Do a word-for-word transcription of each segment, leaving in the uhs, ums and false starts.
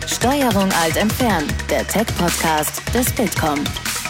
Steuerung Alt entfernen, der Tech-Podcast des Bitkom.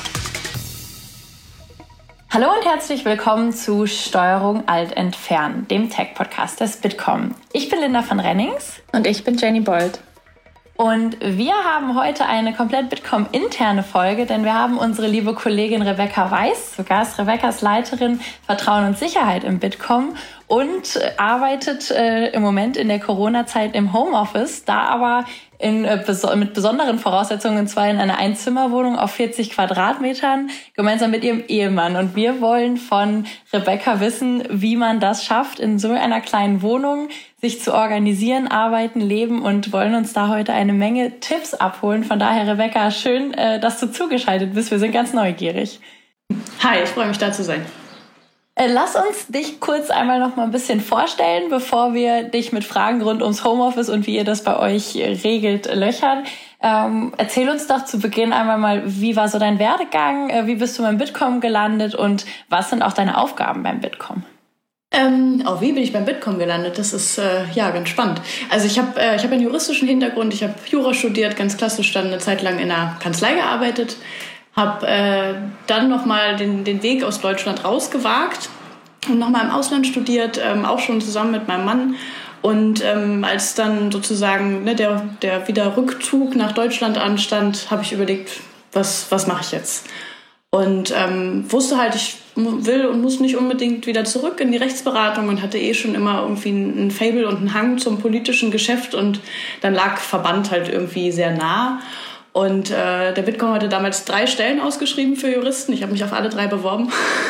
Hallo und herzlich willkommen zu Steuerung Alt entfernen, dem Tech-Podcast des Bitkom. Ich bin Linda von Rennings. Und ich bin Jenny Bold. Und wir haben heute eine komplett Bitkom-interne Folge, denn wir haben unsere liebe Kollegin Rebecca Weiß zu Gast. Rebecca ist Leiterin Vertrauen und Sicherheit im Bitkom und arbeitet äh, im Moment in der Corona-Zeit im Homeoffice, da aber in, äh, bes- mit besonderen Voraussetzungen, und zwar in einer Einzimmerwohnung auf vierzig Quadratmetern, gemeinsam mit ihrem Ehemann. Und wir wollen von Rebecca wissen, wie man das schafft, in so einer kleinen Wohnung sich zu organisieren, arbeiten, leben, und wollen uns da heute eine Menge Tipps abholen. Von daher, Rebecca, schön, äh, dass du zugeschaltet bist. Wir sind ganz neugierig. Hi, ich freue mich, da zu sein. Äh, lass uns dich kurz einmal noch mal ein bisschen vorstellen, bevor wir dich mit Fragen rund ums Homeoffice und wie ihr das bei euch regelt löchern. Ähm, erzähl uns doch zu Beginn einmal mal, wie war so dein Werdegang, äh, wie bist du beim Bitkom gelandet und was sind auch deine Aufgaben beim Bitkom? Ähm, auch wie bin ich beim Bitkom gelandet? Das ist äh, ja ganz spannend. Also ich habe äh, ich hab einen juristischen Hintergrund, ich habe Jura studiert, ganz klassisch, dann eine Zeit lang in einer Kanzlei gearbeitet, habe äh, dann nochmal den, den Weg aus Deutschland rausgewagt und nochmal im Ausland studiert, ähm, auch schon zusammen mit meinem Mann. Und ähm, als dann sozusagen ne, der, der Wiederrückzug nach Deutschland anstand, habe ich überlegt, was, was mache ich jetzt? Und ähm, wusste halt, ich will und muss nicht unbedingt wieder zurück in die Rechtsberatung und hatte eh schon immer irgendwie ein Faible und einen Hang zum politischen Geschäft, und dann lag Verband halt irgendwie sehr nah. Und äh, der Bitkom hatte damals drei Stellen ausgeschrieben für Juristen. Ich habe mich auf alle drei beworben.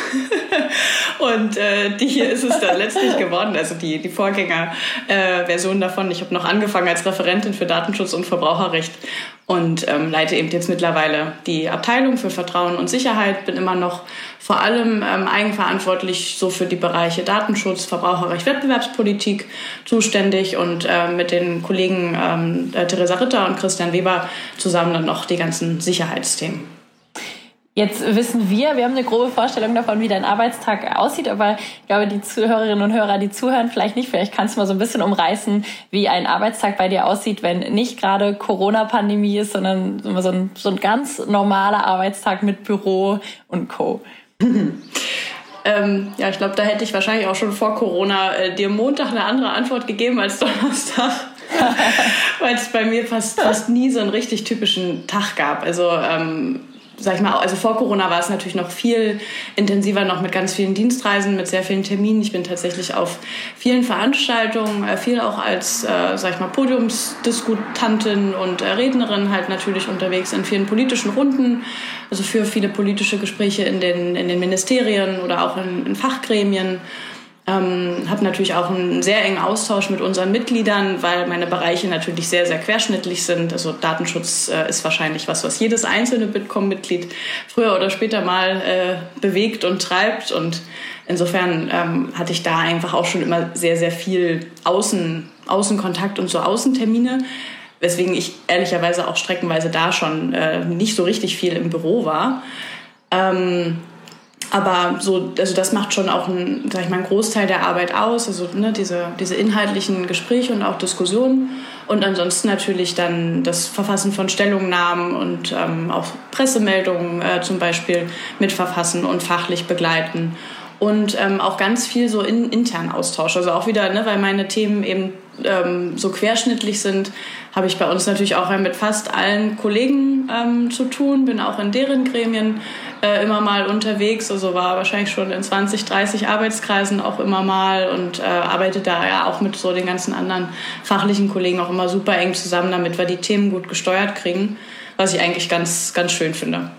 Und äh, die hier ist es dann letztlich geworden, also die, die Vorgängerversion äh, davon. Ich habe noch angefangen als Referentin für Datenschutz und Verbraucherrecht und ähm, leite eben jetzt mittlerweile die Abteilung für Vertrauen und Sicherheit. Bin immer noch vor allem ähm, eigenverantwortlich so für die Bereiche Datenschutz, Verbraucherrecht, Wettbewerbspolitik zuständig, und äh, mit den Kollegen ähm, äh, Theresa Ritter und Christian Weber zusammen dann noch die ganzen Sicherheitsthemen. Jetzt wissen wir, wir haben eine grobe Vorstellung davon, wie dein Arbeitstag aussieht, aber ich glaube, die Zuhörerinnen und Hörer, die zuhören, vielleicht nicht. Vielleicht kannst du mal so ein bisschen umreißen, wie ein Arbeitstag bei dir aussieht, wenn nicht gerade Corona-Pandemie ist, sondern so ein, so ein ganz normaler Arbeitstag mit Büro und Co. Ähm, ja, ich glaube, da hätte ich wahrscheinlich auch schon vor Corona äh, dir Montag eine andere Antwort gegeben als Donnerstag, weil es bei mir fast, fast nie so einen richtig typischen Tag gab. Also ähm, sag ich mal, also vor Corona war es natürlich noch viel intensiver, noch mit ganz vielen Dienstreisen, mit sehr vielen Terminen. Ich bin tatsächlich auf vielen Veranstaltungen, äh, viel auch als, äh, sag ich mal, Podiumsdiskutantin und äh, Rednerin halt natürlich unterwegs in vielen politischen Runden, also für viele politische Gespräche in den, in den Ministerien oder auch in, in Fachgremien. Ähm, habe natürlich auch einen sehr engen Austausch mit unseren Mitgliedern, weil meine Bereiche natürlich sehr, sehr querschnittlich sind. Also Datenschutz äh, ist wahrscheinlich was, was jedes einzelne Bitkom-Mitglied früher oder später mal äh, bewegt und treibt. Und insofern ähm, hatte ich da einfach auch schon immer sehr, sehr viel Außen, Außenkontakt und so Außentermine, weswegen ich ehrlicherweise auch streckenweise da schon äh, nicht so richtig viel im Büro war. Ähm, Aber so, also das macht schon auch einen, sag ich mal, einen Großteil der Arbeit aus, also ne, diese, diese inhaltlichen Gespräche und auch Diskussionen. Und ansonsten natürlich dann das Verfassen von Stellungnahmen und ähm, auch Pressemeldungen äh, zum Beispiel mitverfassen und fachlich begleiten. Und ähm, auch ganz viel so in, intern Austausch. Also auch wieder, ne, weil meine Themen eben ähm, so querschnittlich sind, habe ich bei uns natürlich auch mit fast allen Kollegen ähm, zu tun. Bin auch in deren Gremien äh, immer mal unterwegs. Also war wahrscheinlich schon in zwanzig, dreißig Arbeitskreisen auch immer mal und äh, arbeite da ja auch mit so den ganzen anderen fachlichen Kollegen auch immer super eng zusammen, damit wir die Themen gut gesteuert kriegen, was ich eigentlich ganz, ganz schön finde.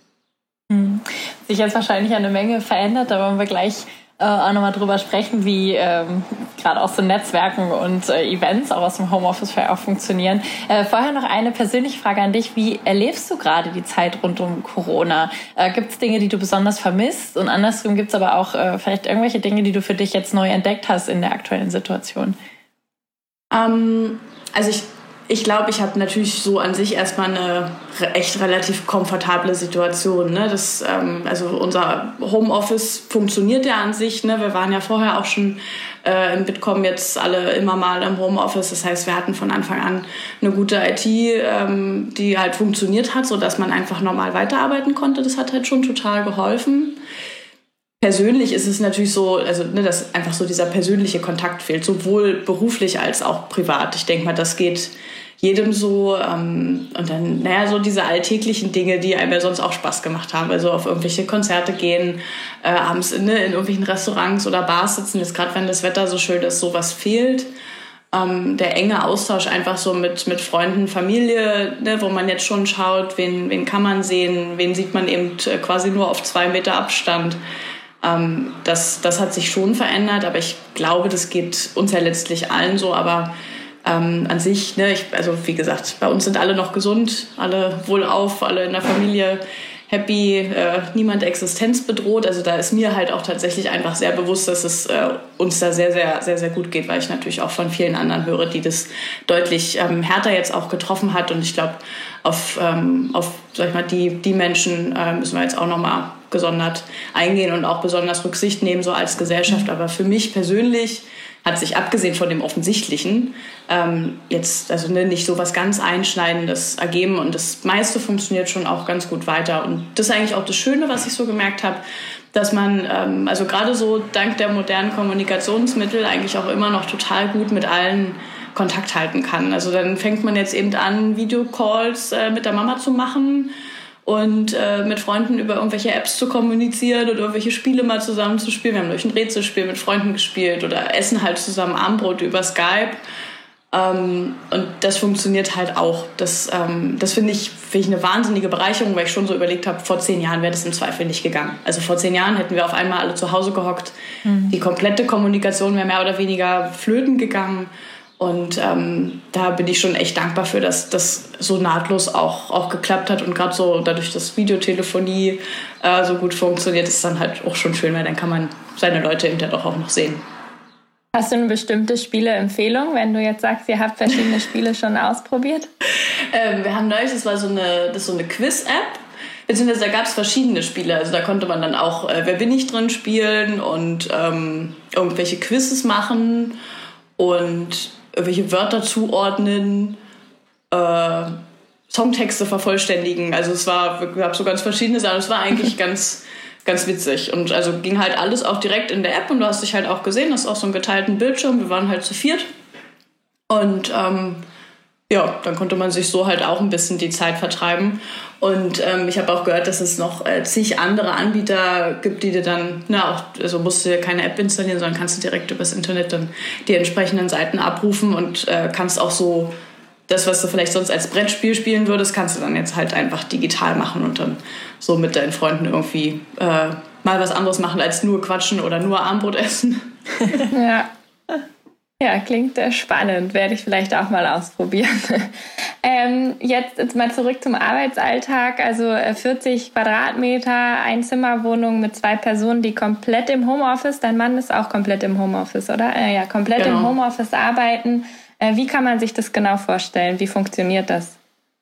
Sich jetzt wahrscheinlich eine Menge verändert, da wollen wir gleich äh, auch nochmal drüber sprechen, wie ähm, gerade auch so Netzwerken und äh, Events auch aus dem Homeoffice vielleicht auch funktionieren. Äh, vorher noch eine persönliche Frage an dich. Wie erlebst du gerade die Zeit rund um Corona? Äh, gibt es Dinge, die du besonders vermisst? Und andersrum gibt es aber auch äh, vielleicht irgendwelche Dinge, die du für dich jetzt neu entdeckt hast in der aktuellen Situation? Ähm, also ich Ich glaube, ich habe natürlich so an sich erstmal eine echt relativ komfortable Situation. Ne? Das, ähm, also unser Homeoffice funktioniert ja an sich. Ne? Wir waren ja vorher auch schon äh, im Bitkom jetzt alle immer mal im Homeoffice. Das heißt, wir hatten von Anfang an eine gute I T, ähm, die halt funktioniert hat, sodass man einfach normal weiterarbeiten konnte. Das hat halt schon total geholfen. Persönlich ist es natürlich so, also ne, dass einfach so dieser persönliche Kontakt fehlt, sowohl beruflich als auch privat. Ich denke mal, das geht jedem so. Ähm, und dann, naja, so diese alltäglichen Dinge, die einem ja sonst auch Spaß gemacht haben. Also auf irgendwelche Konzerte gehen, äh, abends ne, in irgendwelchen Restaurants oder Bars sitzen. Jetzt gerade, wenn das Wetter so schön ist, sowas fehlt. Ähm, der enge Austausch einfach so mit, mit Freunden, Familie, ne, wo man jetzt schon schaut, wen, wen kann man sehen, wen sieht man eben quasi nur auf zwei Meter Abstand. Ähm, das, das hat sich schon verändert, aber ich glaube, das geht uns ja letztlich allen so. Aber ähm, an sich, ne, ich, also wie gesagt, bei uns sind alle noch gesund, alle wohlauf, alle in der Familie happy, äh, niemand existenzbedroht. Also da ist mir halt auch tatsächlich einfach sehr bewusst, dass es äh, uns da sehr, sehr, sehr, sehr gut geht, weil ich natürlich auch von vielen anderen höre, die das deutlich ähm, härter jetzt auch getroffen hat. Und ich glaube, auf, ähm, auf sag ich mal, die, die Menschen äh, müssen wir jetzt auch nochmal gesondert eingehen und auch besonders Rücksicht nehmen, so als Gesellschaft. Aber für mich persönlich hat sich, abgesehen von dem Offensichtlichen, ähm, jetzt also ne, nicht so was ganz Einschneidendes ergeben. Und das meiste funktioniert schon auch ganz gut weiter. Und das ist eigentlich auch das Schöne, was ich so gemerkt habe, dass man, ähm, also gerade so dank der modernen Kommunikationsmittel eigentlich auch immer noch total gut mit allen Kontakt halten kann. Also dann fängt man jetzt eben an, Videocalls äh, mit der Mama zu machen und äh, mit Freunden über irgendwelche Apps zu kommunizieren oder irgendwelche Spiele mal zusammen zu spielen. Wir haben durch ein Rätselspiel mit Freunden gespielt oder essen halt zusammen Abendbrot über Skype. Ähm, und das funktioniert halt auch. Das, ähm, das finde ich, find ich eine wahnsinnige Bereicherung, weil ich schon so überlegt habe, vor zehn Jahren wäre das im Zweifel nicht gegangen. Also vor zehn Jahren hätten wir auf einmal alle zu Hause gehockt. Mhm. Die komplette Kommunikation wäre mehr oder weniger flöten gegangen. Und ähm, da bin ich schon echt dankbar für, dass das so nahtlos auch, auch geklappt hat. Und gerade so dadurch, dass Videotelefonie äh, so gut funktioniert, ist dann halt auch schon schön, weil dann kann man seine Leute hinterher doch auch noch sehen. Hast du eine bestimmte Spieleempfehlung, wenn du jetzt sagst, ihr habt verschiedene Spiele schon ausprobiert? ähm, wir haben neulich, das war so eine, das ist so eine Quiz-App. Beziehungsweise da gab es verschiedene Spiele. Also da konnte man dann auch äh, Wer bin ich drin spielen und ähm, irgendwelche Quizzes machen und irgendwelche Wörter zuordnen, äh, Songtexte vervollständigen. Also es war, es gab so ganz verschiedene Sachen. Es war eigentlich ganz, ganz witzig. Und also ging halt alles auch direkt in der App und du hast dich halt auch gesehen, das ist auch so einen geteilten Bildschirm. Wir waren halt zu viert. Und ähm, ja, dann konnte man sich so halt auch ein bisschen die Zeit vertreiben. Und ähm, ich habe auch gehört, dass es noch äh, zig andere Anbieter gibt, die dir dann, na, auch, also musst du dir keine App installieren, sondern kannst du direkt übers Internet dann die entsprechenden Seiten abrufen und äh, kannst auch so das, was du vielleicht sonst als Brettspiel spielen würdest, kannst du dann jetzt halt einfach digital machen und dann so mit deinen Freunden irgendwie äh, mal was anderes machen als nur quatschen oder nur Abendbrot essen. Ja. Ja, klingt äh, spannend. Werde ich vielleicht auch mal ausprobieren. ähm, jetzt, jetzt mal zurück zum Arbeitsalltag. Also äh, vierzig Quadratmeter, Einzimmerwohnung mit zwei Personen, die komplett im Homeoffice, dein Mann ist auch komplett im Homeoffice, oder? Äh, ja, komplett genau. Im Homeoffice arbeiten. Äh, wie kann man sich das genau vorstellen? Wie funktioniert das?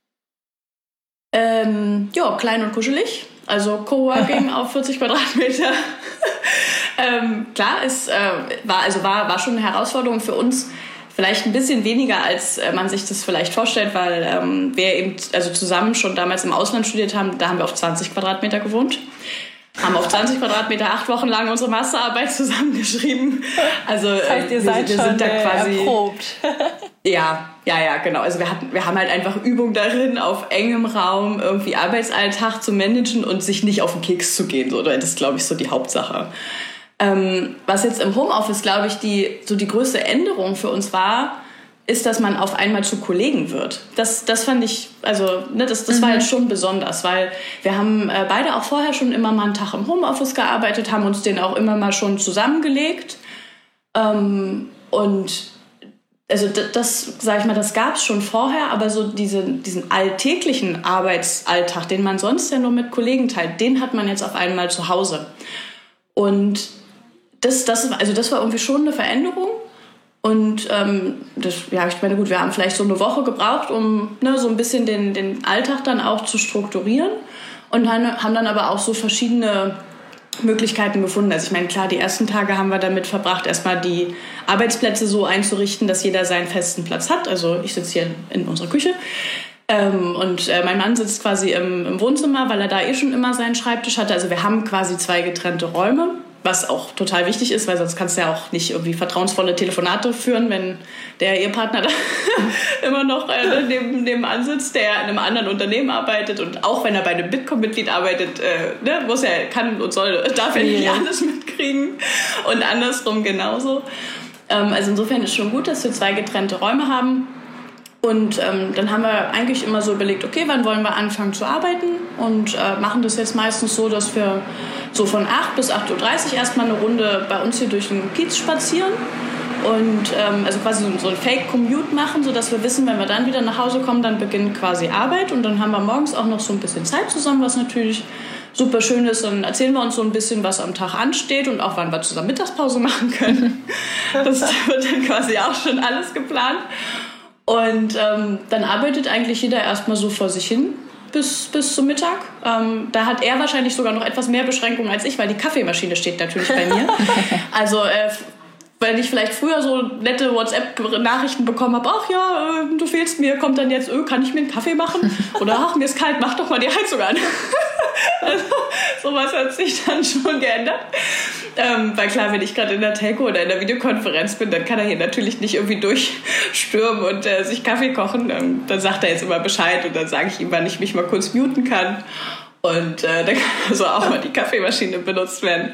Ähm, ja, klein und kuschelig. Also Coworking auf vierzig Quadratmeter. ähm, klar, es äh, war, also war, war schon eine Herausforderung für uns. Vielleicht ein bisschen weniger, als äh, man sich das vielleicht vorstellt, weil ähm, wir eben also zusammen schon damals im Ausland studiert haben. Da haben wir auf zwanzig Quadratmeter gewohnt. Haben auf zwanzig Quadratmeter acht Wochen lang unsere Masterarbeit zusammengeschrieben. Also das heißt, ihr wir, seid wir schon sind da quasi erprobt. Ja, ja, ja, genau. Also wir hatten, wir haben halt einfach Übung darin, auf engem Raum irgendwie Arbeitsalltag zu managen und sich nicht auf den Keks zu gehen. So, das ist, glaube ich, so die Hauptsache. Ähm, was jetzt im Homeoffice, glaube ich, die so die größte Änderung für uns war, ist, dass man auf einmal zu Kollegen wird. Das, das fand ich, also ne, das, das mhm. war jetzt schon besonders, weil wir haben äh, beide auch vorher schon immer mal einen Tag im Homeoffice gearbeitet, haben uns den auch immer mal schon zusammengelegt. Ähm, und also das, das sage ich mal, das gab es schon vorher, aber so diese, diesen alltäglichen Arbeitsalltag, den man sonst ja nur mit Kollegen teilt, den hat man jetzt auf einmal zu Hause. Und das, das, also das war irgendwie schon eine Veränderung. Und ähm, das, ja, ich meine, gut, wir haben vielleicht so eine Woche gebraucht, um ne, so ein bisschen den, den Alltag dann auch zu strukturieren. Und dann, haben dann aber auch so verschiedene Möglichkeiten gefunden. Also ich meine, klar, die ersten Tage haben wir damit verbracht, erstmal die Arbeitsplätze so einzurichten, dass jeder seinen festen Platz hat. Also ich sitze hier in unserer Küche. Ähm, und äh, mein Mann sitzt quasi im, im Wohnzimmer, weil er da eh schon immer seinen Schreibtisch hatte. Also wir haben quasi zwei getrennte Räume, was auch total wichtig ist, weil sonst kannst du ja auch nicht irgendwie vertrauensvolle Telefonate führen, wenn der Ehepartner da immer noch äh, neben, nebenan sitzt, der in einem anderen Unternehmen arbeitet. Und auch wenn er bei einem Bitkom-Mitglied arbeitet, äh, ne, muss er, kann und soll, darf er nicht alles mitkriegen. Und andersrum genauso. Ähm, also insofern ist schon gut, dass wir zwei getrennte Räume haben. Und ähm, dann haben wir eigentlich immer so überlegt, okay, wann wollen wir anfangen zu arbeiten? Und äh, machen das jetzt meistens so, dass wir so von acht bis acht Uhr dreißig erstmal eine Runde bei uns hier durch den Kiez spazieren. Und ähm, also quasi so ein Fake-Commute machen, sodass wir wissen, wenn wir dann wieder nach Hause kommen, dann beginnt quasi Arbeit. Und dann haben wir morgens auch noch so ein bisschen Zeit zusammen, was natürlich super schön ist. Dann erzählen wir uns so ein bisschen, was am Tag ansteht und auch wann wir zusammen Mittagspause machen können. Das wird dann quasi auch schon alles geplant. Und ähm, dann arbeitet eigentlich jeder erstmal so vor sich hin bis, bis zum Mittag. Ähm, da hat er wahrscheinlich sogar noch etwas mehr Beschränkungen als ich, weil die Kaffeemaschine steht natürlich bei mir. Also äh, wenn ich vielleicht früher so nette WhatsApp-Nachrichten bekommen habe, ach ja, äh, du fehlst mir, kommt dann jetzt, öh, kann ich mir einen Kaffee machen? Oder ach, mir ist kalt, mach doch mal die Heizung an. Also sowas hat sich dann schon geändert. Ähm, weil klar, wenn ich gerade in der Telco oder in der Videokonferenz bin, dann kann er hier natürlich nicht irgendwie durchstürmen und äh, sich Kaffee kochen. Ähm, dann sagt er jetzt immer Bescheid und dann sage ich ihm, wann ich mich mal kurz muten kann. Und äh, dann kann also auch mal die Kaffeemaschine benutzt werden.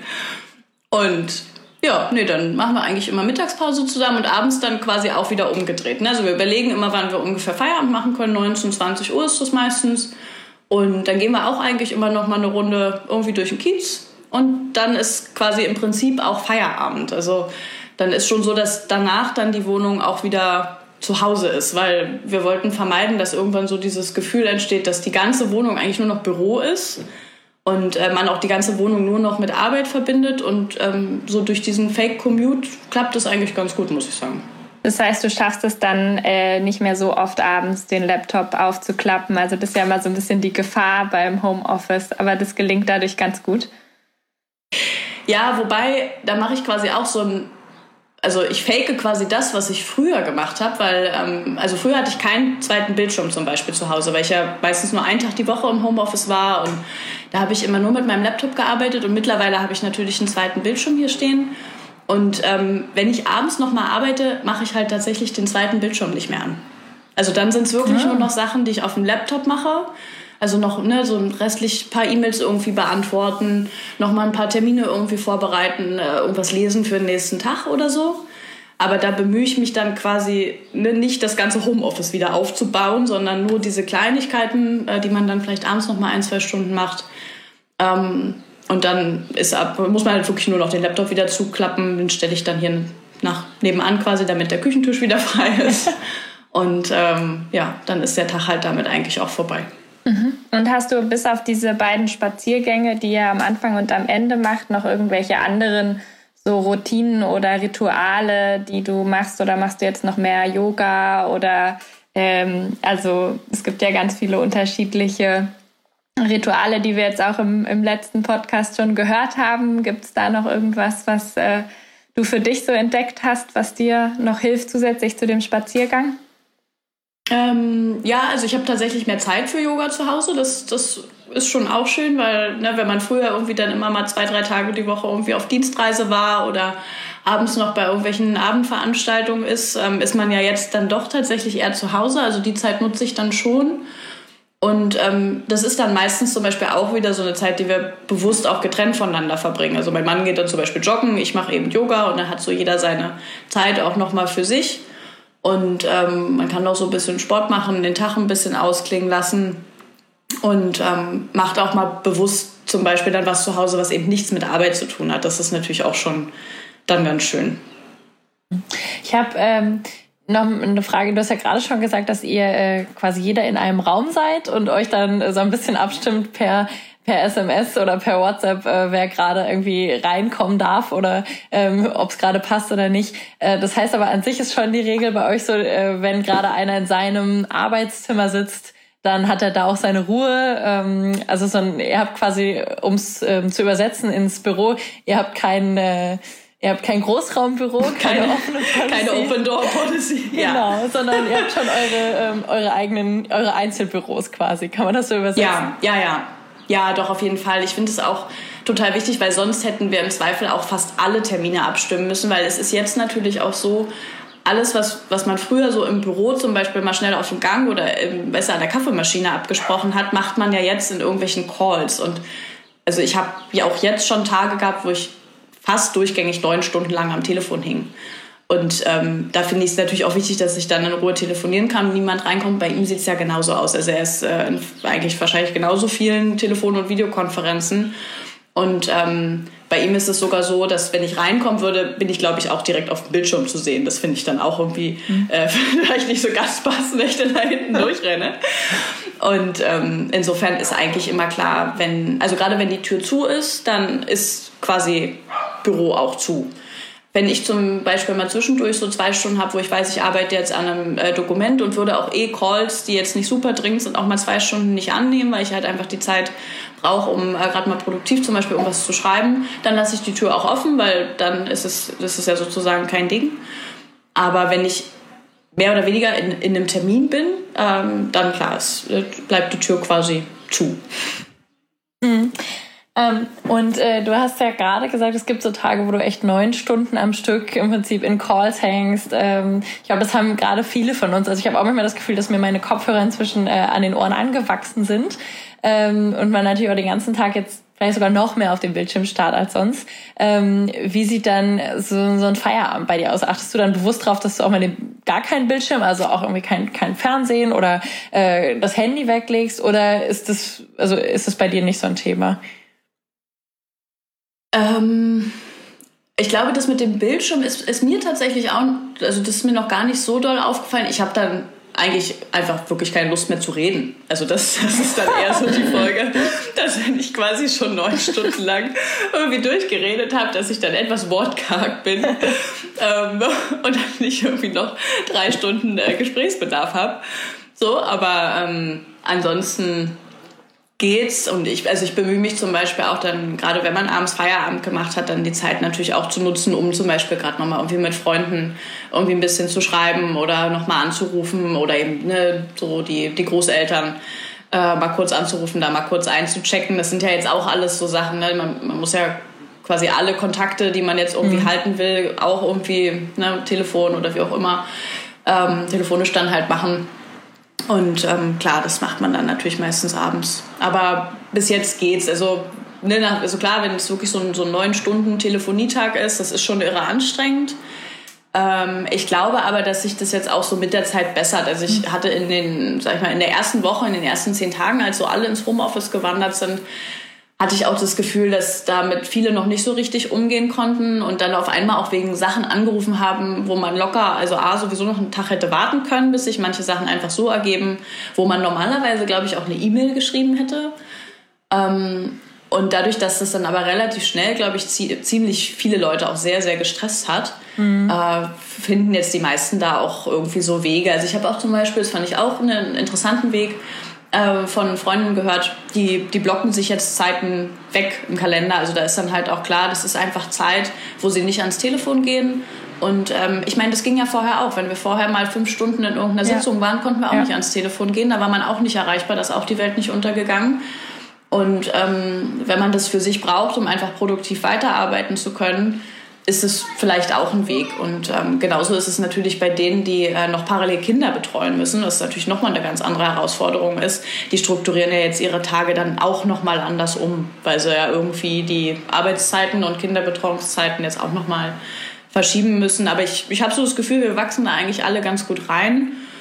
Und ja, nee, dann machen wir eigentlich immer Mittagspause zusammen und abends dann quasi auch wieder umgedreht. Also wir überlegen immer, wann wir ungefähr Feierabend machen können. neunzehn, zwanzig Uhr ist das meistens. Und dann gehen wir auch eigentlich immer noch mal eine Runde irgendwie durch den Kiez. Und dann ist quasi im Prinzip auch Feierabend. Also dann ist schon so, dass danach dann die Wohnung auch wieder zu Hause ist. Weil wir wollten vermeiden, dass irgendwann so dieses Gefühl entsteht, dass die ganze Wohnung eigentlich nur noch Büro ist. Und äh, man auch die ganze Wohnung nur noch mit Arbeit verbindet. Und ähm, so durch diesen Fake-Commute klappt es eigentlich ganz gut, muss ich sagen. Das heißt, du schaffst es dann äh, nicht mehr so oft abends, den Laptop aufzuklappen. Also das ist ja immer so ein bisschen die Gefahr beim Homeoffice. Aber das gelingt dadurch ganz gut. Ja, wobei, da mache ich quasi auch so ein... Also ich fake quasi das, was ich früher gemacht habe, weil ähm, also früher hatte ich keinen zweiten Bildschirm zum Beispiel zu Hause, weil ich ja meistens nur einen Tag die Woche im Homeoffice war und da habe ich immer nur mit meinem Laptop gearbeitet und mittlerweile habe ich natürlich einen zweiten Bildschirm hier stehen und ähm, wenn ich abends noch mal arbeite, mache ich halt tatsächlich den zweiten Bildschirm nicht mehr an. Also dann sind es wirklich ja. nur noch Sachen, die ich auf dem Laptop mache. Also noch ne, so restlich ein paar E-Mails irgendwie beantworten, noch mal ein paar Termine irgendwie vorbereiten, äh, irgendwas lesen für den nächsten Tag oder so. Aber da bemühe ich mich dann quasi ne, nicht das ganze Homeoffice wieder aufzubauen, sondern nur diese Kleinigkeiten, äh, die man dann vielleicht abends noch mal ein, zwei Stunden macht. Ähm, und dann ist ab, muss man halt wirklich nur noch den Laptop wieder zuklappen. Den stelle ich dann hier nach nebenan quasi, damit der Küchentisch wieder frei ist. Und ähm, ja, dann ist der Tag halt damit eigentlich auch vorbei. Und hast du bis auf diese beiden Spaziergänge, die ihr am Anfang und am Ende macht, noch irgendwelche anderen so Routinen oder Rituale, die du machst? Oder machst du jetzt noch mehr Yoga? Oder ähm, also es gibt ja ganz viele unterschiedliche Rituale, die wir jetzt auch im, im letzten Podcast schon gehört haben. Gibt es da noch irgendwas, was äh, du für dich so entdeckt hast, was dir noch hilft zusätzlich zu dem Spaziergang? Ähm, ja, also ich habe tatsächlich mehr Zeit für Yoga zu Hause. Das, das ist schon auch schön, weil ne, wenn man früher irgendwie dann immer mal zwei, drei Tage die Woche irgendwie auf Dienstreise war oder abends noch bei irgendwelchen Abendveranstaltungen ist, ähm, ist man ja jetzt dann doch tatsächlich eher zu Hause. Also die Zeit nutze ich dann schon. Und ähm, das ist dann meistens zum Beispiel auch wieder so eine Zeit, die wir bewusst auch getrennt voneinander verbringen. Also mein Mann geht dann zum Beispiel joggen, ich mache eben Yoga und dann hat so jeder seine Zeit auch nochmal für sich. Und ähm, man kann auch so ein bisschen Sport machen, den Tag ein bisschen ausklingen lassen und ähm, macht auch mal bewusst zum Beispiel dann was zu Hause, was eben nichts mit Arbeit zu tun hat. Das ist natürlich auch schon dann ganz schön. Ich habe ähm, noch eine Frage. Du hast ja gerade schon gesagt, dass ihr äh, quasi jeder in einem Raum seid und euch dann so ein bisschen abstimmt per per S M S oder per WhatsApp, äh, wer gerade irgendwie reinkommen darf oder ähm, ob es gerade passt oder nicht. Äh, das heißt aber an sich ist schon die Regel bei euch so, äh, wenn gerade einer in seinem Arbeitszimmer sitzt, dann hat er da auch seine Ruhe. Ähm, also so ein, ihr habt quasi, um es ähm, zu übersetzen ins Büro, ihr habt kein, äh, ihr habt kein Großraumbüro, keine, keine offene Policy. Keine Open-Door-Policy. Genau, ja. Sondern ihr habt schon eure, ähm, eure eigenen, eure Einzelbüros quasi. Kann man das so übersetzen? Ja, ja, ja. Ja, doch, auf jeden Fall. Ich finde es auch total wichtig, weil sonst hätten wir im Zweifel auch fast alle Termine abstimmen müssen, weil es ist jetzt natürlich auch so, alles, was, was man früher so im Büro zum Beispiel mal schnell auf dem Gang oder im, besser an der Kaffeemaschine abgesprochen hat, macht man ja jetzt in irgendwelchen Calls. Und also ich habe ja auch jetzt schon Tage gehabt, wo ich fast durchgängig neun Stunden lang am Telefon hing. Und ähm, da finde ich es natürlich auch wichtig, dass ich dann in Ruhe telefonieren kann, niemand reinkommt. Bei ihm sieht es ja genauso aus. Also er ist äh, in eigentlich wahrscheinlich genauso vielen Telefon- und Videokonferenzen. Und ähm, bei ihm ist es sogar so, dass wenn ich reinkommen würde, bin ich, glaube ich, auch direkt auf dem Bildschirm zu sehen. Das finde ich dann auch irgendwie mhm. äh, vielleicht nicht so ganz passend, wenn ich dann da hinten durchrenne. Und ähm, insofern ist eigentlich immer klar, wenn, also gerade wenn die Tür zu ist, dann ist quasi Büro auch zu. Wenn ich zum Beispiel mal zwischendurch so zwei Stunden habe, wo ich weiß, ich arbeite jetzt an einem äh, Dokument und würde auch eh Calls, die jetzt nicht super dringend sind, auch mal zwei Stunden nicht annehmen, weil ich halt einfach die Zeit brauche, um äh, gerade mal produktiv zum Beispiel irgendwas zu schreiben, dann lasse ich die Tür auch offen, weil dann ist es, das ist ja sozusagen kein Ding. Aber wenn ich mehr oder weniger in, in einem Termin bin, ähm, dann klar, es bleibt die Tür quasi zu. Mhm. Ähm, und äh, du hast ja gerade gesagt, es gibt so Tage, wo du echt neun Stunden am Stück im Prinzip in Calls hängst. Ähm, ich glaube, das haben gerade viele von uns. Also ich habe auch manchmal das Gefühl, dass mir meine Kopfhörer inzwischen äh, an den Ohren angewachsen sind ähm, und man natürlich auch den ganzen Tag jetzt vielleicht sogar noch mehr auf dem Bildschirm starrt als sonst. Ähm, wie sieht dann so, so ein Feierabend bei dir aus? Achtest du dann bewusst drauf, dass du auch mal den, gar keinen Bildschirm, also auch irgendwie kein, kein Fernsehen oder äh, das Handy weglegst? Oder ist das, also ist das bei dir nicht so ein Thema? Ähm, ich glaube, das mit dem Bildschirm ist, ist mir tatsächlich auch, also das ist mir noch gar nicht so doll aufgefallen. Ich habe dann eigentlich einfach wirklich keine Lust mehr zu reden. Also das, das ist dann eher so die Folge, dass wenn ich quasi schon neun Stunden lang irgendwie durchgeredet habe, dass ich dann etwas wortkarg bin ähm, und dann nicht irgendwie noch drei Stunden äh, Gesprächsbedarf habe. So, aber ähm, ansonsten geht's und ich, also ich bemühe mich zum Beispiel auch dann, gerade wenn man abends Feierabend gemacht hat, dann die Zeit natürlich auch zu nutzen, um zum Beispiel gerade nochmal irgendwie mit Freunden irgendwie ein bisschen zu schreiben oder nochmal anzurufen oder eben ne, so die, die Großeltern äh, mal kurz anzurufen, da mal kurz einzuchecken. Das sind ja jetzt auch alles so Sachen, ne? man, man muss ja quasi alle Kontakte, die man jetzt irgendwie mhm. halten will, auch irgendwie ne, Telefon oder wie auch immer, ähm, telefonisch dann halt machen. Und ähm, klar, das macht man dann natürlich meistens abends. Aber bis jetzt geht's. Also, ne, also klar, wenn es wirklich so ein, so ein neun Stunden Telefonietag ist, das ist schon irre anstrengend. Ähm, ich glaube aber, dass sich das jetzt auch so mit der Zeit bessert. Also ich hatte in den, sag ich mal, in der ersten Woche, in den ersten zehn Tagen, als so alle ins Homeoffice gewandert sind, hatte ich auch das Gefühl, dass damit viele noch nicht so richtig umgehen konnten und dann auf einmal auch wegen Sachen angerufen haben, wo man locker, also A, sowieso noch einen Tag hätte warten können, bis sich manche Sachen einfach so ergeben, wo man normalerweise, glaube ich, auch eine E-Mail geschrieben hätte. Ähm, und dadurch, dass das dann aber relativ schnell, glaube ich, ziemlich viele Leute auch sehr, sehr gestresst hat, mhm. äh, finden jetzt die meisten da auch irgendwie so Wege. Also ich habe auch zum Beispiel, das fand ich auch einen interessanten Weg, von Freunden gehört, die, die blocken sich jetzt Zeiten weg im Kalender. Also da ist dann halt auch klar, das ist einfach Zeit, wo sie nicht ans Telefon gehen. Und ähm, ich meine, das ging ja vorher auch. Wenn wir vorher mal fünf Stunden in irgendeiner ja. Sitzung waren, konnten wir auch ja. nicht ans Telefon gehen. Da war man auch nicht erreichbar, da ist auch die Welt nicht untergegangen. Und ähm, wenn man das für sich braucht, um einfach produktiv weiterarbeiten zu können, ist es vielleicht auch ein Weg. Und ähm, genauso ist es natürlich bei denen, die äh, noch parallel Kinder betreuen müssen, was natürlich nochmal eine ganz andere Herausforderung ist. Die strukturieren ja jetzt ihre Tage dann auch nochmal anders um, weil sie ja irgendwie die Arbeitszeiten und Kinderbetreuungszeiten jetzt auch nochmal verschieben müssen. Aber ich, ich habe so das Gefühl, wir wachsen da eigentlich alle ganz gut rein.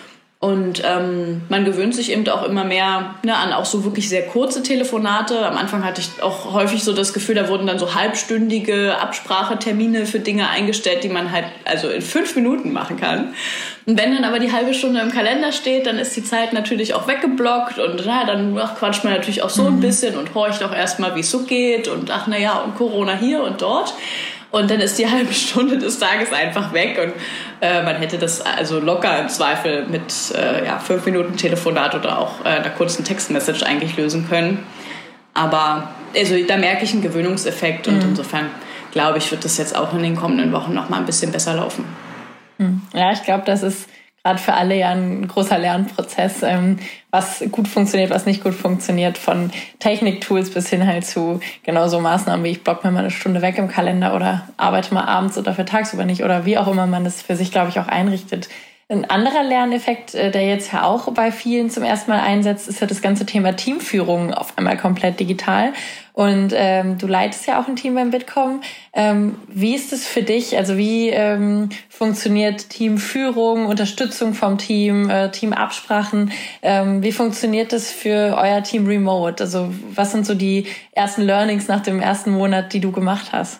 Und ähm, man gewöhnt sich eben auch immer mehr ne, an auch so wirklich sehr kurze Telefonate. Am Anfang hatte ich auch häufig so das Gefühl, da wurden dann so halbstündige Absprachetermine für Dinge eingestellt, die man halt also in fünf Minuten machen kann. Und wenn dann aber die halbe Stunde im Kalender steht, dann ist die Zeit natürlich auch weggeblockt und na, dann ach, quatscht man natürlich auch so ein bisschen und horcht auch erstmal, wie es so geht und ach na ja, und Corona hier und dort. Und dann ist die halbe Stunde des Tages einfach weg und äh, man hätte das also locker im Zweifel mit äh, ja, fünf Minuten Telefonat oder auch äh, einer kurzen Textmessage eigentlich lösen können. Aber also, da merke ich einen Gewöhnungseffekt und mhm. insofern glaube ich, wird das jetzt auch in den kommenden Wochen noch mal ein bisschen besser laufen. Ja, ich glaube, das ist gerade für alle ja ein großer Lernprozess, ähm, was gut funktioniert, was nicht gut funktioniert, von Techniktools bis hin halt zu genauso Maßnahmen wie ich block mir mal eine Stunde weg im Kalender oder arbeite mal abends oder für tagsüber nicht oder wie auch immer man das für sich, glaube ich, auch einrichtet. Ein anderer Lerneffekt, der jetzt ja auch bei vielen zum ersten Mal einsetzt, ist ja das ganze Thema Teamführung auf einmal komplett digital. Und ähm, du leitest ja auch ein Team beim Bitkom. Ähm, wie ist es für dich? Also wie ähm, funktioniert Teamführung, Unterstützung vom Team, äh, Teamabsprachen? Ähm, wie funktioniert das für euer Team remote? Also was sind so die ersten Learnings nach dem ersten Monat, die du gemacht hast?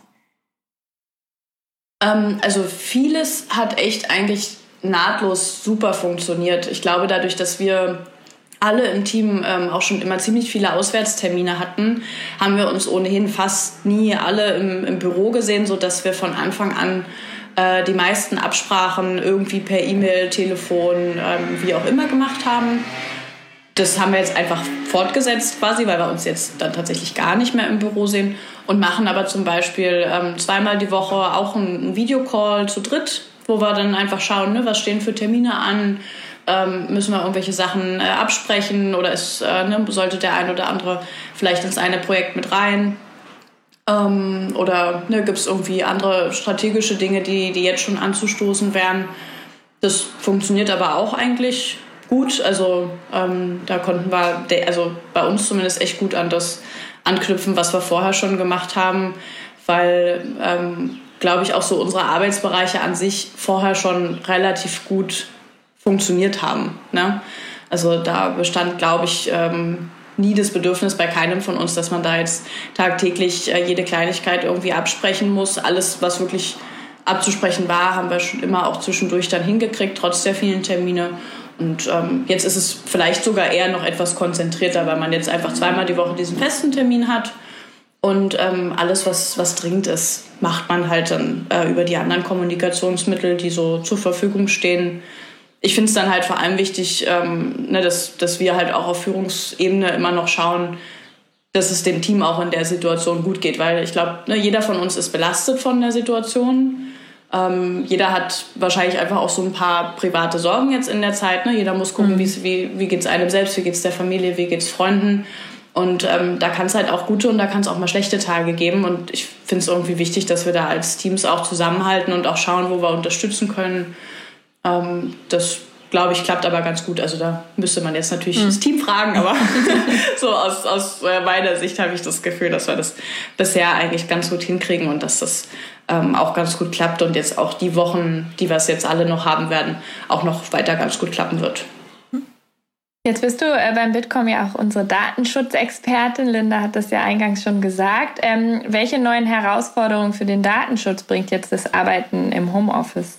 Ähm, also vieles hat echt eigentlich nahtlos super funktioniert. Ich glaube, dadurch, dass wir alle im Team ähm, auch schon immer ziemlich viele Auswärtstermine hatten, haben wir uns ohnehin fast nie alle im, im Büro gesehen, sodass wir von Anfang an äh, die meisten Absprachen irgendwie per E-Mail, Telefon, ähm, wie auch immer gemacht haben. Das haben wir jetzt einfach fortgesetzt quasi, weil wir uns jetzt dann tatsächlich gar nicht mehr im Büro sehen und machen aber zum Beispiel ähm, zweimal die Woche auch einen, einen Videocall zu dritt, wo wir dann einfach schauen, ne, was stehen für Termine an, ähm, müssen wir irgendwelche Sachen äh, absprechen oder ist, äh, ne, sollte der ein oder andere vielleicht ins eine Projekt mit rein ähm, oder ne, gibt es irgendwie andere strategische Dinge, die, die jetzt schon anzustoßen wären. Das funktioniert aber auch eigentlich gut, also ähm, da konnten wir, de- also bei uns zumindest echt gut an das anknüpfen, was wir vorher schon gemacht haben, weil ähm, glaube ich, auch so unsere Arbeitsbereiche an sich vorher schon relativ gut funktioniert haben. Ne? Also da bestand, glaube ich, ähm, nie das Bedürfnis bei keinem von uns, dass man da jetzt tagtäglich äh, jede Kleinigkeit irgendwie absprechen muss. Alles, was wirklich abzusprechen war, haben wir schon immer auch zwischendurch dann hingekriegt, trotz der vielen Termine. Und ähm, jetzt ist es vielleicht sogar eher noch etwas konzentrierter, weil man jetzt einfach zweimal die Woche diesen festen Termin hat. Und ähm, alles, was, was dringend ist, macht man halt dann äh, über die anderen Kommunikationsmittel, die so zur Verfügung stehen. Ich finde es dann halt vor allem wichtig, ähm, ne, dass, dass wir halt auch auf Führungsebene immer noch schauen, dass es dem Team auch in der Situation gut geht. Weil ich glaube, ne, jeder von uns ist belastet von der Situation. Ähm, jeder hat wahrscheinlich einfach auch so ein paar private Sorgen jetzt in der Zeit. Ne? Jeder muss gucken, mhm. wie, wie geht es einem selbst, wie geht es der Familie, wie geht es Freunden. Und ähm, da kann es halt auch gute und da kann es auch mal schlechte Tage geben. Und ich finde es irgendwie wichtig, dass wir da als Teams auch zusammenhalten und auch schauen, wo wir unterstützen können. Ähm, das, glaube ich, klappt aber ganz gut. Also da müsste man jetzt natürlich mhm. das Team fragen. Aber so aus, aus meiner Sicht habe ich das Gefühl, dass wir das bisher eigentlich ganz gut hinkriegen und dass das ähm, auch ganz gut klappt. Und jetzt auch die Wochen, die wir es jetzt alle noch haben werden, auch noch weiter ganz gut klappen wird. Jetzt bist du äh, beim Bitkom ja auch unsere Datenschutzexpertin. Linda hat das ja eingangs schon gesagt. Ähm, welche neuen Herausforderungen für den Datenschutz bringt jetzt das Arbeiten im Homeoffice?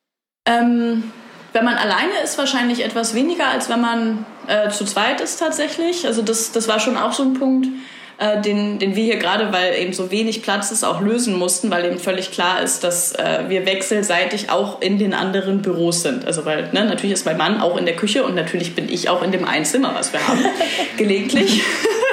Ähm, wenn man alleine ist, wahrscheinlich etwas weniger, als wenn man äh, zu zweit ist tatsächlich. Also das, das war schon auch so ein Punkt, äh, den, den wir hier gerade, weil eben so wenig Platz ist, auch lösen mussten, weil eben völlig klar ist, dass äh, wir wechselseitig auch in den anderen Büros sind. Also weil ne, natürlich ist mein Mann auch in der Küche und natürlich bin ich auch in dem einen Zimmer, was wir haben, gelegentlich.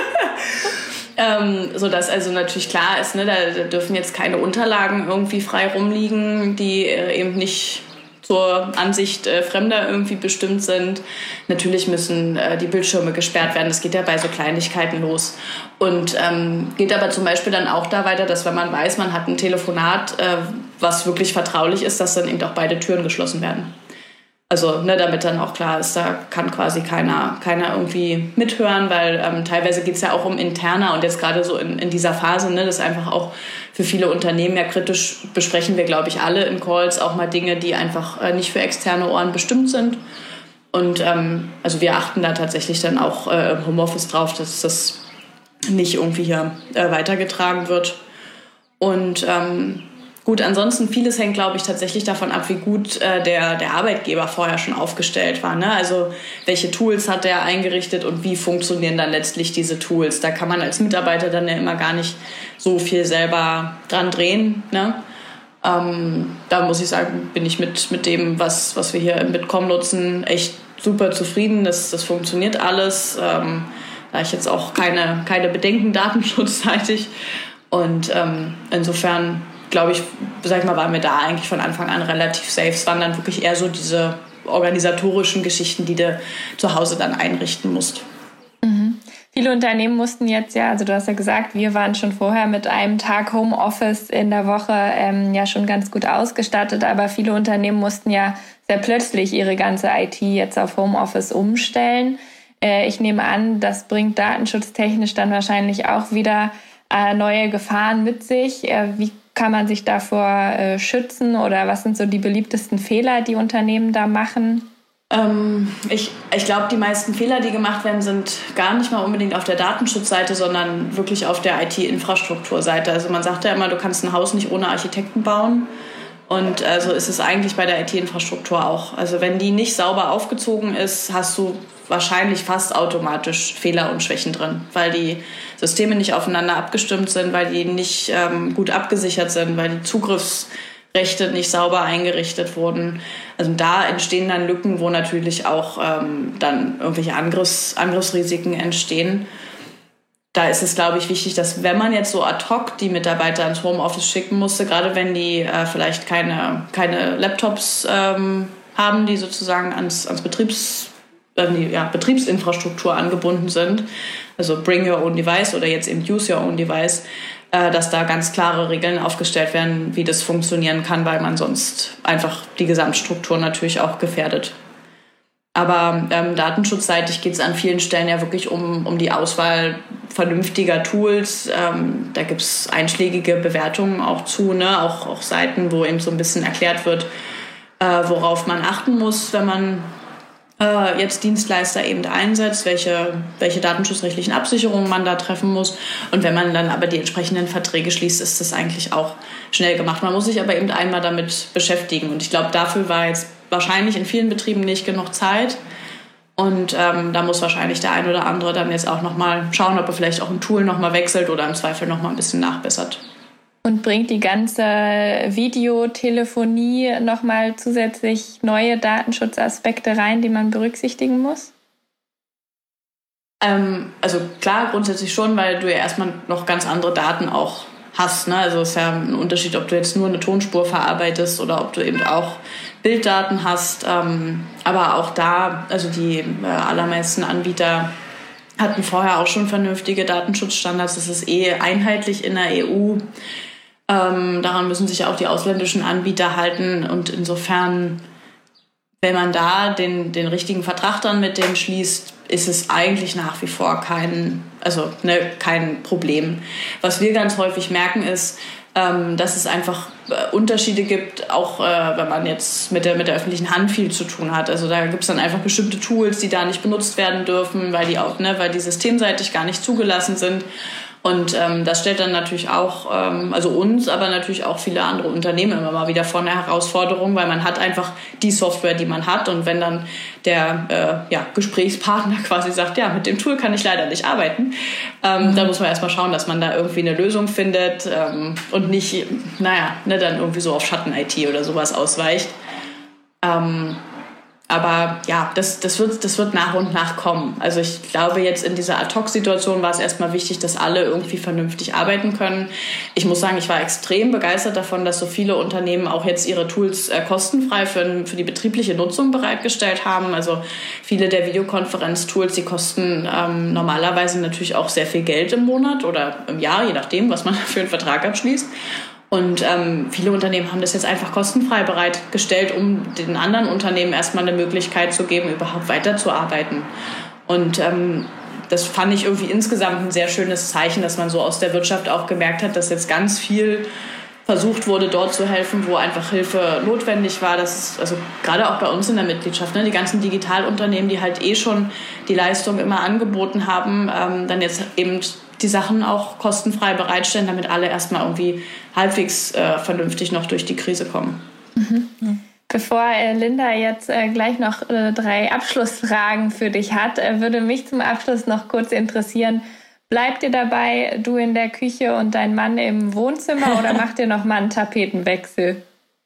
ähm, sodass also natürlich klar ist, ne, da, da dürfen jetzt keine Unterlagen irgendwie frei rumliegen, die äh, eben nicht zur Ansicht äh, Fremder irgendwie bestimmt sind. Natürlich müssen äh, die Bildschirme gesperrt werden. Das geht ja bei so Kleinigkeiten los. Und ähm, geht aber zum Beispiel dann auch da weiter, dass wenn man weiß, man hat ein Telefonat, äh, was wirklich vertraulich ist, dass dann eben auch beide Türen geschlossen werden. Also ne, damit dann auch klar ist, da kann quasi keiner, keiner irgendwie mithören, weil ähm, teilweise geht es ja auch um interner und jetzt gerade so in, in dieser Phase, ne, das ist einfach auch für viele Unternehmen ja kritisch, besprechen wir, glaube ich, alle in Calls auch mal Dinge, die einfach äh, nicht für externe Ohren bestimmt sind. Und ähm, also wir achten da tatsächlich dann auch äh, im Homeoffice drauf, dass das nicht irgendwie hier äh, weitergetragen wird. Und ähm, gut, ansonsten vieles hängt, glaube ich, tatsächlich davon ab, wie gut äh, der, der Arbeitgeber vorher schon aufgestellt war. Ne? Also welche Tools hat der eingerichtet und wie funktionieren dann letztlich diese Tools? Da kann man als Mitarbeiter dann ja immer gar nicht so viel selber dran drehen. Ne? Ähm, da muss ich sagen, bin ich mit, mit dem, was, was wir hier im Bitkom nutzen, echt super zufrieden. Das, das funktioniert alles. Ähm, da ich jetzt auch keine, keine Bedenken datenschutzseitig. Und ähm, insofern, glaube ich, sag ich mal, waren wir da eigentlich von Anfang an relativ safe. Es waren dann wirklich eher so diese organisatorischen Geschichten, die du zu Hause dann einrichten musst. Mhm. Viele Unternehmen mussten jetzt ja, also du hast ja gesagt, wir waren schon vorher mit einem Tag Homeoffice in der Woche ähm, ja schon ganz gut ausgestattet, aber viele Unternehmen mussten ja sehr plötzlich ihre ganze I T jetzt auf Homeoffice umstellen. Äh, ich nehme an, das bringt datenschutztechnisch dann wahrscheinlich auch wieder äh, neue Gefahren mit sich. Äh, wie kann man sich davor äh, schützen oder was sind so die beliebtesten Fehler, die Unternehmen da machen? Ähm, ich ich glaube, die meisten Fehler, die gemacht werden, sind gar nicht mal unbedingt auf der Datenschutzseite, sondern wirklich auf der I T-Infrastrukturseite. Also man sagt ja immer, du kannst ein Haus nicht ohne Architekten bauen. Und also ist es eigentlich bei der I T-Infrastruktur auch. Also wenn die nicht sauber aufgezogen ist, hast du wahrscheinlich fast automatisch Fehler und Schwächen drin, weil die Systeme nicht aufeinander abgestimmt sind, weil die nicht ähm, gut abgesichert sind, weil die Zugriffsrechte nicht sauber eingerichtet wurden. Also da entstehen dann Lücken, wo natürlich auch ähm, dann irgendwelche Angriffs, Angriffsrisiken entstehen. Da ist es, glaube ich, wichtig, dass wenn man jetzt so ad hoc die Mitarbeiter ins Homeoffice schicken musste, gerade wenn die äh, vielleicht keine, keine Laptops ähm, haben, die sozusagen ans, ans Betriebs, äh, die, ja, Betriebsinfrastruktur angebunden sind, also Bring Your Own Device oder jetzt eben Use Your Own Device, äh, dass da ganz klare Regeln aufgestellt werden, wie das funktionieren kann, weil man sonst einfach die Gesamtstruktur natürlich auch gefährdet. Aber ähm, datenschutzseitig geht es an vielen Stellen ja wirklich um, um die Auswahl vernünftiger Tools. Ähm, da gibt es einschlägige Bewertungen auch zu, ne? auch, auch Seiten, wo eben so ein bisschen erklärt wird, äh, worauf man achten muss, wenn man äh, jetzt Dienstleister eben einsetzt, welche, welche datenschutzrechtlichen Absicherungen man da treffen muss. Und wenn man dann aber die entsprechenden Verträge schließt, ist das eigentlich auch schnell gemacht. Man muss sich aber eben einmal damit beschäftigen. Und ich glaube, dafür war jetzt wahrscheinlich in vielen Betrieben nicht genug Zeit. Und ähm, da muss wahrscheinlich der ein oder andere dann jetzt auch nochmal schauen, ob er vielleicht auch ein Tool nochmal wechselt oder im Zweifel nochmal ein bisschen nachbessert. Und bringt die ganze Videotelefonie nochmal zusätzlich neue Datenschutzaspekte rein, die man berücksichtigen muss? Ähm, also klar, grundsätzlich schon, weil du ja erstmal noch ganz andere Daten auch hast. Ne? Also es ist ja ein Unterschied, ob du jetzt nur eine Tonspur verarbeitest oder ob du eben auch Bilddaten hast. Ähm, aber auch da, also die äh, allermeisten Anbieter hatten vorher auch schon vernünftige Datenschutzstandards. Das ist eh einheitlich in der E U. Ähm, daran müssen sich auch die ausländischen Anbieter halten. Und insofern, wenn man da den, den richtigen Vertrag dann mit denen schließt, ist es eigentlich nach wie vor kein, also, ne, kein Problem. Was wir ganz häufig merken ist, ähm, dass es einfach äh, Unterschiede gibt, auch äh, wenn man jetzt mit der, mit der öffentlichen Hand viel zu tun hat. Also da gibt es dann einfach bestimmte Tools, die da nicht benutzt werden dürfen, weil die, auch, ne, weil die systemseitig gar nicht zugelassen sind. Und ähm, das stellt dann natürlich auch, ähm, also uns, aber natürlich auch viele andere Unternehmen immer mal wieder vor eine Herausforderung, weil man hat einfach die Software, die man hat. Und wenn dann der äh, ja, Gesprächspartner quasi sagt, ja, mit dem Tool kann ich leider nicht arbeiten, ähm, mhm. dann muss man erstmal schauen, dass man da irgendwie eine Lösung findet ähm, und nicht, naja, ne, dann irgendwie so auf Schatten-I T oder sowas ausweicht. Ähm, Aber ja, das, das, wird, das wird nach und nach kommen. Also ich glaube, jetzt in dieser Ad-Hoc-Situation war es erstmal wichtig, dass alle irgendwie vernünftig arbeiten können. Ich muss sagen, ich war extrem begeistert davon, dass so viele Unternehmen auch jetzt ihre Tools äh, kostenfrei für, für die betriebliche Nutzung bereitgestellt haben. Also viele der Videokonferenz-Tools, die kosten ähm, normalerweise natürlich auch sehr viel Geld im Monat oder im Jahr, je nachdem, was man für einen Vertrag abschließt. Und ähm, viele Unternehmen haben das jetzt einfach kostenfrei bereitgestellt, um den anderen Unternehmen erstmal eine Möglichkeit zu geben, überhaupt weiterzuarbeiten. Und ähm, das fand ich irgendwie insgesamt ein sehr schönes Zeichen, dass man so aus der Wirtschaft auch gemerkt hat, dass jetzt ganz viel versucht wurde, dort zu helfen, wo einfach Hilfe notwendig war. Das ist also gerade auch bei uns in der Mitgliedschaft, ne, die ganzen Digitalunternehmen, die halt eh schon die Leistung immer angeboten haben, ähm, dann jetzt eben die Sachen auch kostenfrei bereitstellen, damit alle erstmal irgendwie halbwegs äh, vernünftig noch durch die Krise kommen. Mhm. Bevor äh, Linda jetzt äh, gleich noch äh, drei Abschlussfragen für dich hat, äh, würde mich zum Abschluss noch kurz interessieren, bleibt ihr dabei, du in der Küche und dein Mann im Wohnzimmer oder macht ihr noch mal einen Tapetenwechsel?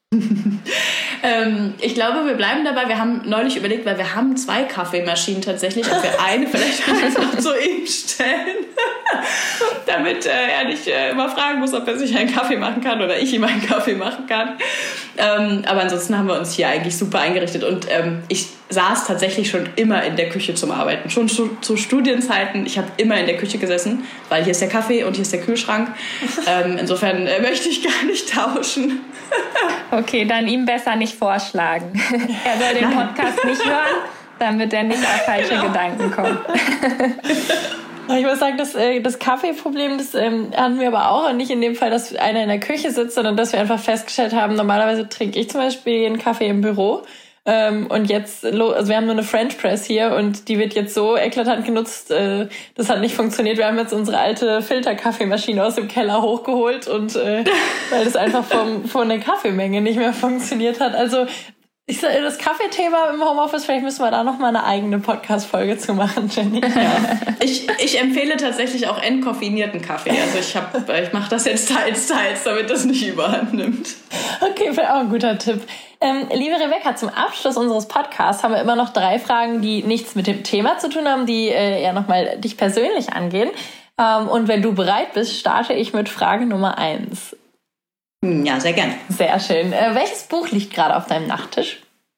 ähm, ich glaube, wir bleiben dabei. Wir haben neulich überlegt, weil wir haben zwei Kaffeemaschinen tatsächlich, ob wir eine vielleicht einfach zu ihm stellen, damit äh, er nicht äh, immer fragen muss, ob er sich einen Kaffee machen kann oder ich ihm einen Kaffee machen kann. Ähm, aber ansonsten haben wir uns hier eigentlich super eingerichtet und ähm, ich saß tatsächlich schon immer in der Küche zum Arbeiten. Schon zu, zu Studienzeiten, ich habe immer in der Küche gesessen, weil hier ist der Kaffee und hier ist der Kühlschrank. Ähm, insofern äh, möchte ich gar nicht tauschen. Okay, dann ihm besser nicht vorschlagen. Er soll den Podcast nicht hören, damit er nicht auf falsche genau. Gedanken kommt. Ich muss sagen, das, das Kaffeeproblem, das ähm, hatten wir aber auch. Und nicht in dem Fall, dass einer in der Küche sitzt, sondern dass wir einfach festgestellt haben, normalerweise trinke ich zum Beispiel einen Kaffee im Büro. Ähm, und jetzt, also wir haben nur eine French Press hier und die wird jetzt so eklatant genutzt, äh, das hat nicht funktioniert. Wir haben jetzt unsere alte Filterkaffeemaschine aus dem Keller hochgeholt und äh, weil das einfach vom, von der Kaffeemenge nicht mehr funktioniert hat. Also ich sage, das Kaffeethema im Homeoffice, vielleicht müssen wir da noch mal eine eigene Podcast-Folge zu machen, Jenny. Ja. Ich, ich empfehle tatsächlich auch entkoffinierten Kaffee. Also ich, hab, ich mache das jetzt teils, teils, damit das nicht überhand nimmt. Okay, vielleicht auch ein guter Tipp. Ähm, liebe Rebecca, zum Abschluss unseres Podcasts haben wir immer noch drei Fragen, die nichts mit dem Thema zu tun haben, die äh, ja nochmal dich persönlich angehen. Ähm, und wenn du bereit bist, starte ich mit Frage Nummer eins. Ja, sehr gern. Sehr schön. Äh, welches Buch liegt gerade auf deinem Nachttisch?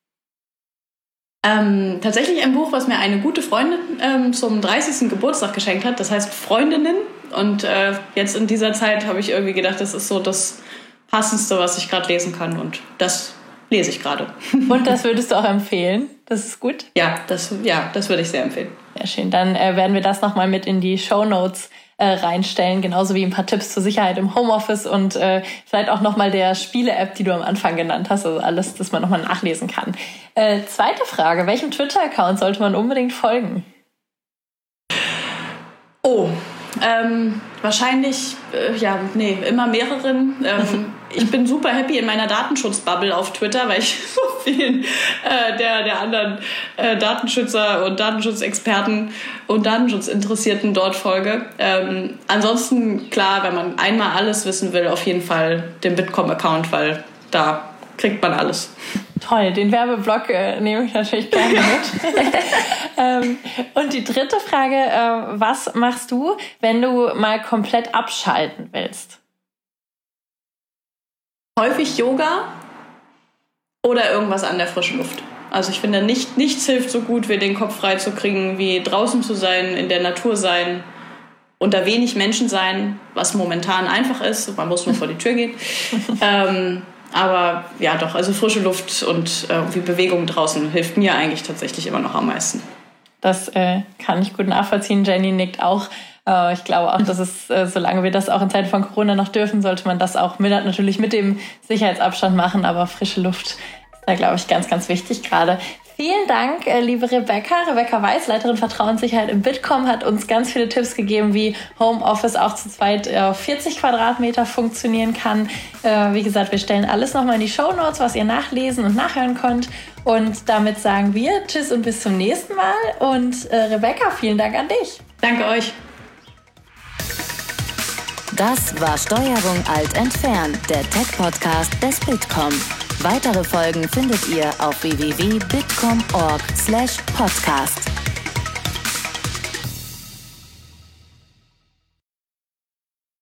Ähm, tatsächlich ein Buch, was mir eine gute Freundin ähm, zum dreißigsten Geburtstag geschenkt hat. Das heißt Freundinnen. Und äh, jetzt in dieser Zeit habe ich irgendwie gedacht, das ist so das Passendste, was ich gerade lesen kann. Und das lese ich gerade. Und das würdest du auch empfehlen? Das ist gut? Ja, das, ja, das würde ich sehr empfehlen. Sehr schön. Dann äh, werden wir das nochmal mit in die Shownotes äh, reinstellen, genauso wie ein paar Tipps zur Sicherheit im Homeoffice und äh, vielleicht auch nochmal der Spiele-App, die du am Anfang genannt hast, also alles, das man nochmal nachlesen kann. Äh, zweite Frage, welchem Twitter-Account sollte man unbedingt folgen? Oh, ähm, wahrscheinlich, äh, ja, nee, immer mehreren. Ähm, ich bin super happy in meiner Datenschutzbubble auf Twitter, weil ich so vielen äh, der, der anderen äh, Datenschützer und Datenschutzexperten und Datenschutzinteressierten dort folge. Ähm, ansonsten, klar, wenn man einmal alles wissen will, auf jeden Fall den Bitkom-Account, weil da kriegt man alles. Toll, den Werbeblock äh, nehme ich natürlich gerne mit. ähm, und die dritte Frage, äh, was machst du, wenn du mal komplett abschalten willst? Häufig Yoga oder irgendwas an der frischen Luft. Also ich finde, nicht, nichts hilft so gut, wie den Kopf frei zu kriegen, wie draußen zu sein, in der Natur sein, unter wenig Menschen sein, was momentan einfach ist. Man muss nur vor die Tür gehen. ähm, Aber ja doch, also frische Luft und irgendwie Bewegung draußen hilft mir eigentlich tatsächlich immer noch am meisten. Das äh, kann ich gut nachvollziehen. Jenny nickt auch. Äh, ich glaube auch, dass es, äh, solange wir das auch in Zeiten von Corona noch dürfen, sollte man das auch mit, natürlich mit dem Sicherheitsabstand machen. Aber frische Luft ist da, glaube ich, ganz, ganz wichtig gerade. Vielen Dank, äh, liebe Rebecca. Rebecca Weiß, Leiterin Vertrauenssicherheit im Bitkom, hat uns ganz viele Tipps gegeben, wie Homeoffice auch zu zweit auf vierzig Quadratmeter funktionieren kann. Äh, wie gesagt, wir stellen alles nochmal in die Shownotes, was ihr nachlesen und nachhören könnt. Und damit sagen wir Tschüss und bis zum nächsten Mal. Und äh, Rebecca, vielen Dank an dich. Danke euch. Das war Steuerung Alt entfernt, der Tech-Podcast des Bitkom. Weitere Folgen findet ihr auf w w w punkt bitkom punkt org slash podcast.